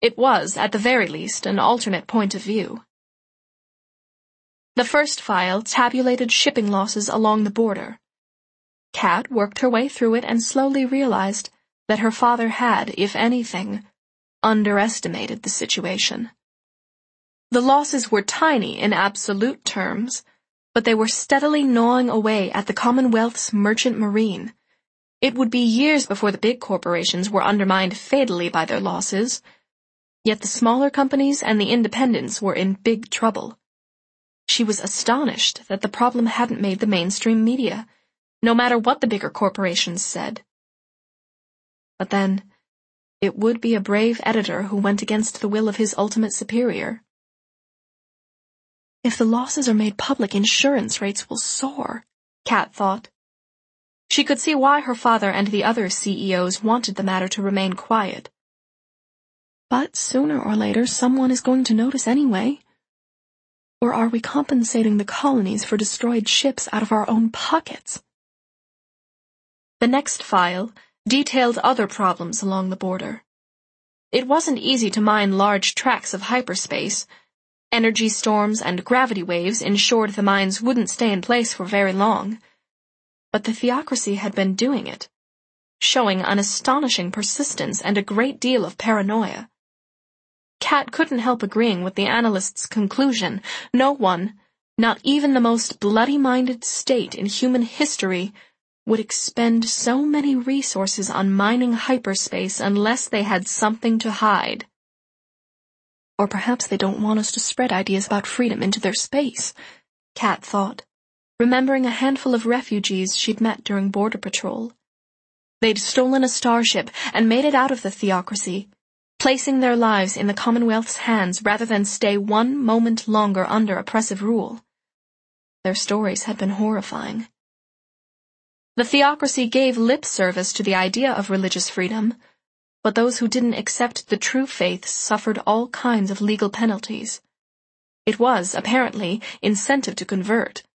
S2: It was, at the very least, an alternate point of view. The first file tabulated shipping losses along the border. Kat worked her way through it and slowly realized that her father had, if anything, underestimated the situation. The losses were tiny in absolute terms, but they were steadily gnawing away at the Commonwealth's merchant marine. It would be years before the big corporations were undermined fatally by their losses, yet the smaller companies and the independents were in big trouble. She was astonished that the problem hadn't made the mainstream media, no matter what the bigger corporations said. But then, it would be a brave editor who went against the will of his ultimate superior. If the losses are made public, insurance rates will soar, Kat thought. She could see why her father and the other CEOs wanted the matter to remain quiet. But sooner or later, someone is going to notice anyway. Or are we compensating the colonies for destroyed ships out of our own pockets? The next file detailed other problems along the border. It wasn't easy to mine large tracts of hyperspace. Energy storms and gravity waves ensured the mines wouldn't stay in place for very long. But the theocracy had been doing it, showing an astonishing persistence and a great deal of paranoia. Kat couldn't help agreeing with the analyst's conclusion. No one, not even the most bloody-minded state in human history, would expend so many resources on mining hyperspace unless they had something to hide. Or perhaps they don't want us to spread ideas about freedom into their space, Kat thought, remembering a handful of refugees she'd met during border patrol. They'd stolen a starship and made it out of the theocracy, placing their lives in the Commonwealth's hands rather than stay one moment longer under oppressive rule. Their stories had been horrifying. The theocracy gave lip service to the idea of religious freedom, but those who didn't accept the true faith suffered all kinds of legal penalties. It was, apparently, incentive to convert.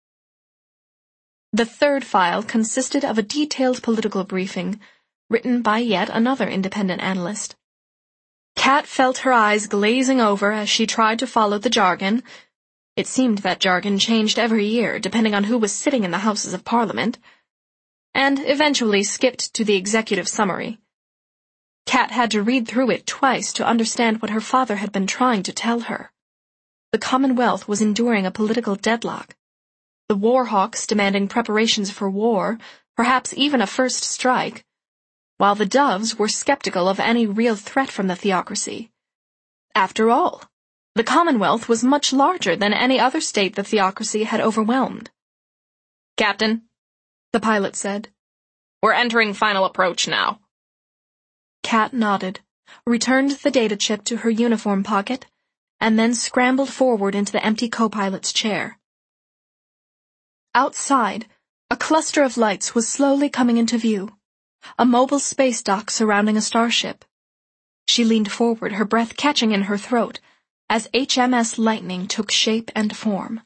S2: The third file consisted of a detailed political briefing, written by yet another independent analyst. Kat felt her eyes glazing over as she tried to follow the jargon. It seemed that jargon changed every year, depending on who was sitting in the Houses of Parliament, and eventually skipped to the executive summary. Kat had to read through it twice to understand what her father had been trying to tell her. The Commonwealth was enduring a political deadlock. The war hawks demanding preparations for war, perhaps even a first strike, while the doves were skeptical of any real threat from the theocracy. After all, the Commonwealth was much larger than any other state the theocracy had overwhelmed.
S4: "Captain,"
S2: the pilot said,
S4: "we're entering final approach now."
S2: Kat nodded, returned the data chip to her uniform pocket, and then scrambled forward into the empty co-pilot's chair. Outside, a cluster of lights was slowly coming into view, a mobile space dock surrounding a starship. She leaned forward, her breath catching in her throat, as HMS Lightning took shape and form.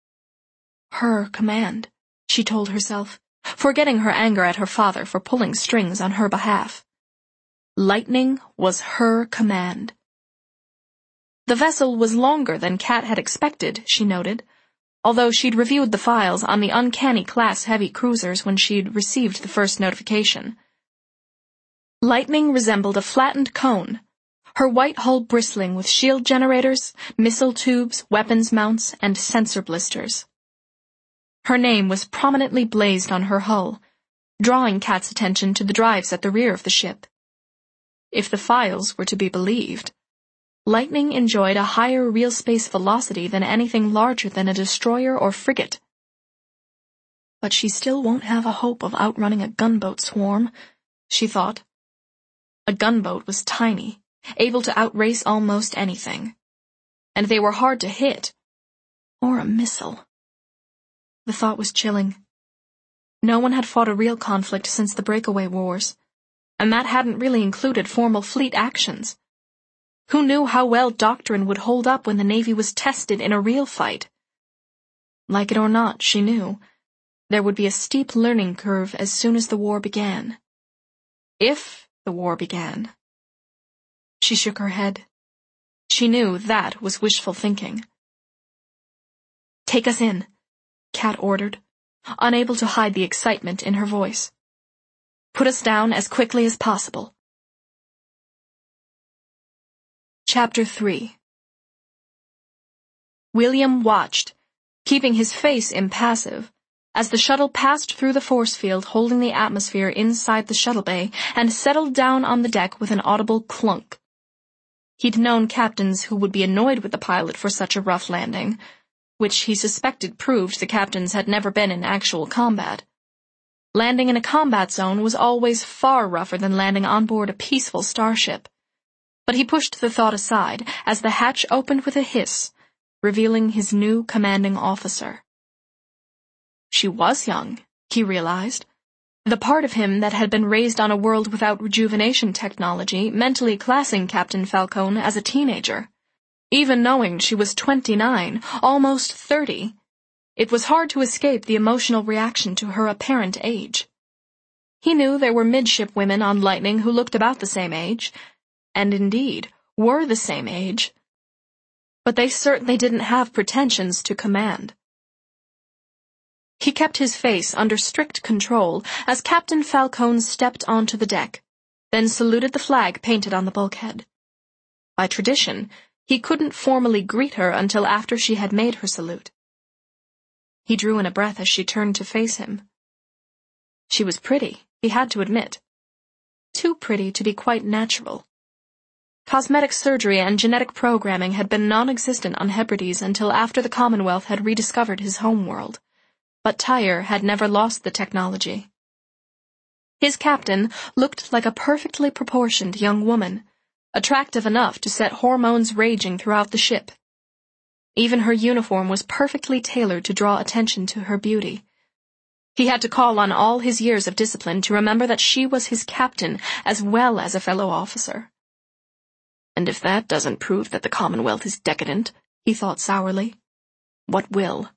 S2: Her command, she told herself, forgetting her anger at her father for pulling strings on her behalf. Lightning was her command. The vessel was longer than Kat had expected, she noted, although she'd reviewed the files on the Uncanny class heavy cruisers when she'd received the first notification. Lightning resembled a flattened cone, her white hull bristling with shield generators, missile tubes, weapons mounts, and sensor blisters. Her name was prominently blazed on her hull, drawing Kat's attention to the drives at the rear of the ship. If the files were to be believed, Lightning enjoyed a higher real space velocity than anything larger than a destroyer or frigate. But she still won't have a hope of outrunning a gunboat swarm, she thought. A gunboat was tiny, able to outrace almost anything. And they were hard to hit. Or a missile. The thought was chilling. No one had fought a real conflict since the breakaway wars, and that hadn't really included formal fleet actions. Who knew how well doctrine would hold up when the Navy was tested in a real fight? Like it or not, she knew, there would be a steep learning curve as soon as the war began. If the war began. She shook her head. She knew that was wishful thinking. "Take us in," Kat ordered, unable to hide the excitement in her voice. "Put us down as quickly as possible." Chapter 3. William watched, keeping his face impassive, as the shuttle passed through the force field holding the atmosphere inside the shuttle bay and settled down on the deck with an audible clunk. He'd known captains who would be annoyed with the pilot for such a rough landing, which he suspected proved the captains had never been in actual combat. Landing in a combat zone was always far rougher than landing on board a peaceful starship. But he pushed the thought aside as the hatch opened with a hiss, revealing his new commanding officer. She was young, he realized. The part of him that had been raised on a world without rejuvenation technology mentally classing Captain Falcone as a teenager. Even knowing she was 29, almost 30, it was hard to escape the emotional reaction to her apparent age. He knew there were midshipwomen on Lightning who looked about the same age, and indeed were the same age, but they certainly didn't have pretensions to command. He kept his face under strict control as Captain Falcone stepped onto the deck, then saluted the flag painted on the bulkhead. By tradition, he couldn't formally greet her until after she had made her salute. He drew in a breath as she turned to face him. She was pretty, he had to admit. Too pretty to be quite natural. Cosmetic surgery and genetic programming had been non-existent on Hebrides until after the Commonwealth had rediscovered his homeworld, but Tyre had never lost the technology. His captain looked like a perfectly proportioned young woman, attractive enough to set hormones raging throughout the ship. Even her uniform was perfectly tailored to draw attention to her beauty. He had to call on all his years of discipline to remember that she was his captain as well as a fellow officer. And if that doesn't prove that the Commonwealth is decadent, he thought sourly, what will?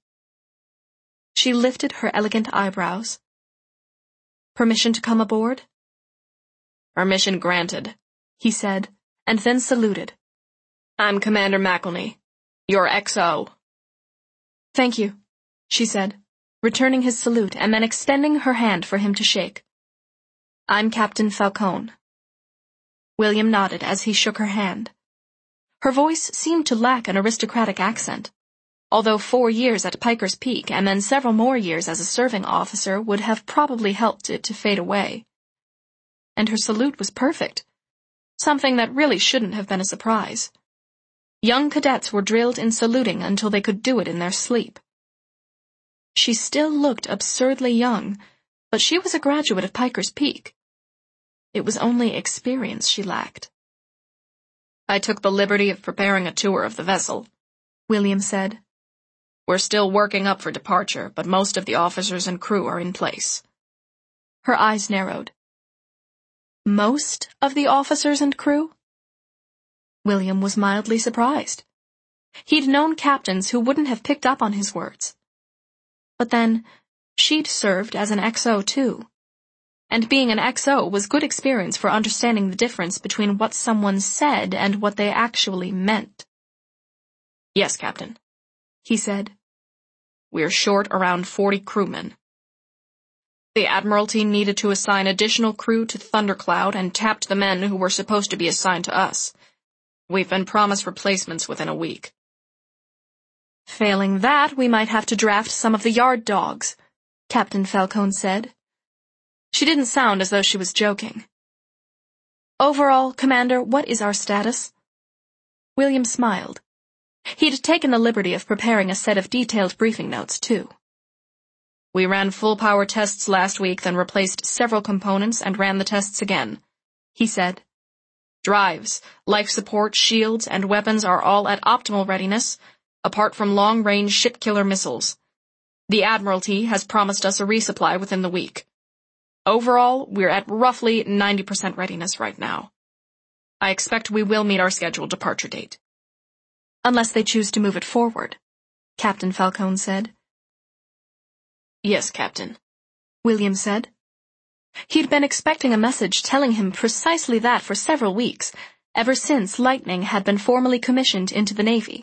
S2: She lifted her elegant eyebrows. "Permission to come aboard?"
S4: "Permission granted,"
S2: he said, and then saluted.
S4: "I'm Commander McElney, your XO."
S2: "Thank you," she said, returning his salute and then extending her hand for him to shake. "I'm Captain Falcone." William nodded as he shook her hand. Her voice seemed to lack an aristocratic accent, although 4 years at Piker's Peak and then several more years as a serving officer would have probably helped it to fade away. And her salute was perfect, something that really shouldn't have been a surprise. Young cadets were drilled in saluting until they could do it in their sleep. She still looked absurdly young, but she was a graduate of Piker's Peak. It was only experience she lacked.
S4: "I took the liberty of preparing a tour of the vessel,"
S2: William said.
S4: "We're still working up for departure, but most of the officers and crew are in place."
S2: Her eyes narrowed. Most of the officers and crew? William was mildly surprised. He'd known captains who wouldn't have picked up on his words. But then, she'd served as an XO too. And being an XO was good experience for understanding the difference between what someone said and what they actually meant.
S4: "Yes, Captain,"
S2: he said.
S4: "We're short around 40 crewmen. The Admiralty needed to assign additional crew to Thundercloud and tapped the men who were supposed to be assigned to us. We've been promised replacements within a week."
S2: "Failing that, we might have to draft some of the yard dogs," Captain Falcone said. She didn't sound as though she was joking. "Overall, Commander, what is our status?" William smiled. He'd taken the liberty of preparing a set of detailed briefing notes, too.
S4: "We ran full-power tests last week, then replaced several components and ran the tests again," he said. "Drives, life support, shields, and weapons are all at optimal readiness, apart from long-range ship-killer missiles. The Admiralty has promised us a resupply within the week. Overall, we're at roughly 90% readiness right now. I expect we will meet our scheduled departure date."
S2: "Unless they choose to move it forward," Captain Falcone said.
S4: "Yes, Captain,"
S2: William said. He'd been expecting a message telling him precisely that for several weeks, ever since Lightning had been formally commissioned into the Navy.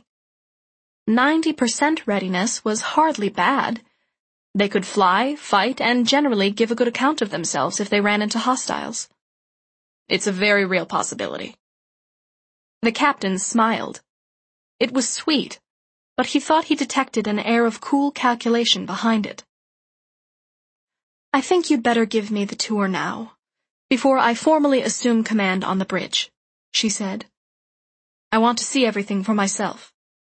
S2: 90% readiness was hardly bad. They could fly, fight, and generally give a good account of themselves if they ran into hostiles.
S4: It's a very real possibility.
S2: The captain smiled. It was sweet, but he thought he detected an air of cool calculation behind it. I think you'd better give me the tour now, before I formally assume command on the bridge, she said. I want to see everything for myself.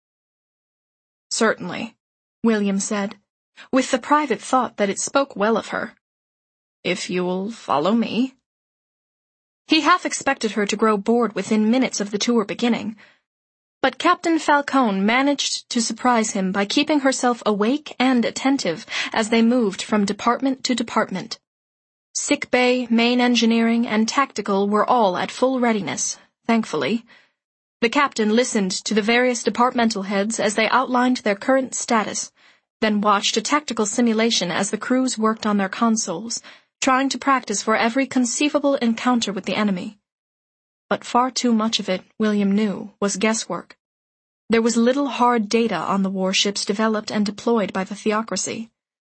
S4: Certainly,
S2: William said, with the private thought that it spoke well of her.
S4: If you'll follow me.
S2: He half expected her to grow bored within minutes of the tour beginning, but Captain Falcone managed to surprise him by keeping herself awake and attentive as they moved from department to department. Sick bay, main engineering, and tactical were all at full readiness, thankfully. The captain listened to the various departmental heads as they outlined their current status, then watched a tactical simulation as the crews worked on their consoles, trying to practice for every conceivable encounter with the enemy. But far too much of it, William knew, was guesswork. There was little hard data on the warships developed and deployed by the Theocracy.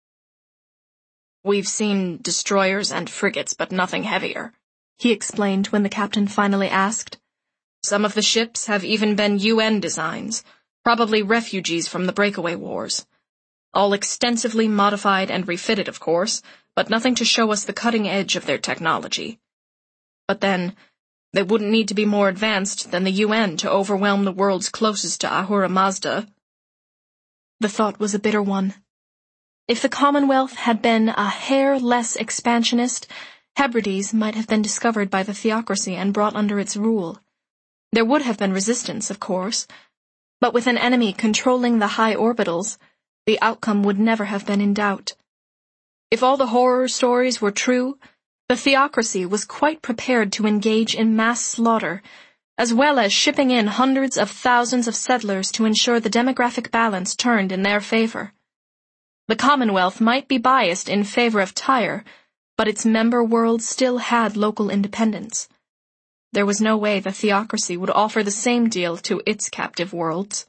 S4: We've seen destroyers and frigates, but nothing heavier,
S2: he explained when the captain finally asked.
S4: Some of the ships have even been UN designs, probably refugees from the breakaway wars. All extensively modified and refitted, of course, but nothing to show us the cutting edge of their technology. But then, they wouldn't need to be more advanced than the UN to overwhelm the worlds closest to Ahura Mazda.
S2: The thought was a bitter one. If the Commonwealth had been a hair less expansionist, Hebrides might have been discovered by the Theocracy and brought under its rule. There would have been resistance, of course, but with an enemy controlling the high orbitals, the outcome would never have been in doubt. If all the horror stories were true, the Theocracy was quite prepared to engage in mass slaughter, as well as shipping in hundreds of thousands of settlers to ensure the demographic balance turned in their favor. The Commonwealth might be biased in favor of Tyre, but its member worlds still had local independence. There was no way the Theocracy would offer the same deal to its captive worlds.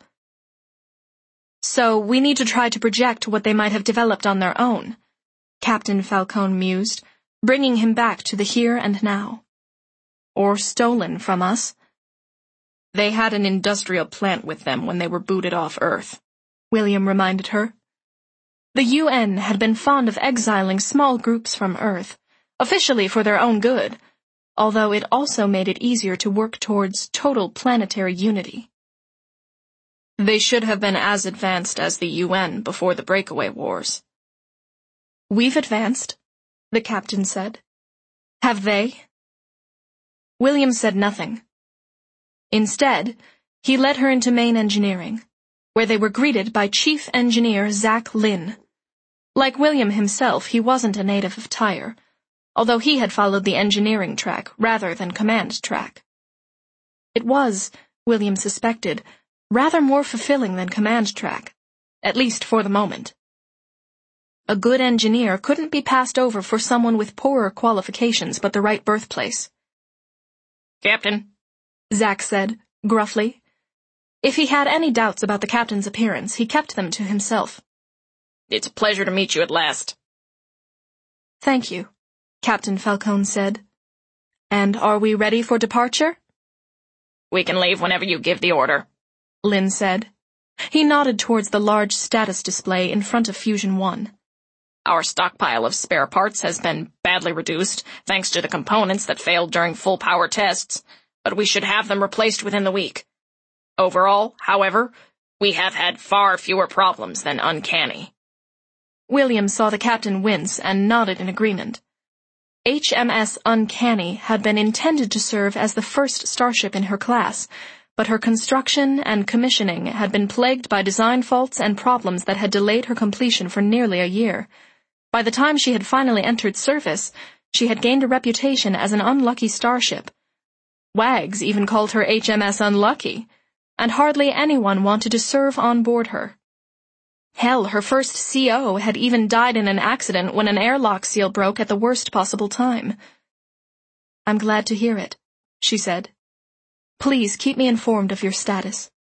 S2: So we need to try to project what they might have developed on their own, Captain Falcone mused, bringing him back to the here and now. Or stolen from us.
S4: They had an industrial plant with them when they were booted off Earth,
S2: William reminded her. The UN had been fond of exiling small groups from Earth, officially for their own good, although it also made it easier to work towards total planetary unity.
S4: They should have been as advanced as the UN before the breakaway wars.
S2: We've advanced, the captain said. Have they? William said nothing. Instead, he led her into main engineering, where they were greeted by Chief Engineer Zach Lynn. Like William himself, he wasn't a native of Tyre, although he had followed the engineering track rather than command track. It was, William suspected, rather more fulfilling than command track, at least for the moment. A good engineer couldn't be passed over for someone with poorer qualifications but the right birthplace.
S4: Captain,
S2: Zach said, gruffly. If he had any doubts about the captain's appearance, he kept them to himself.
S4: It's a pleasure to meet you at last.
S2: Thank you, Captain Falcone said. And are we ready for departure?
S4: We can leave whenever you give the order,
S2: Lynn said. He nodded towards the large status display in front of Fusion 1.
S4: Our stockpile of spare parts has been badly reduced, thanks to the components that failed during full power tests, but we should have them replaced within the week. Overall, however, we have had far fewer problems than uncanny.
S2: William saw the captain wince and nodded in agreement. HMS Uncanny had been intended to serve as the first starship in her class, but her construction and commissioning had been plagued by design faults and problems that had delayed her completion for nearly a year. By the time she had finally entered service, she had gained a reputation as an unlucky starship. Wags even called her HMS Unlucky, and hardly anyone wanted to serve on board her. Hell, her first CO had even died in an accident when an airlock seal broke at the worst possible time. I'm glad to hear it, she said.
S3: Please keep me informed of your status.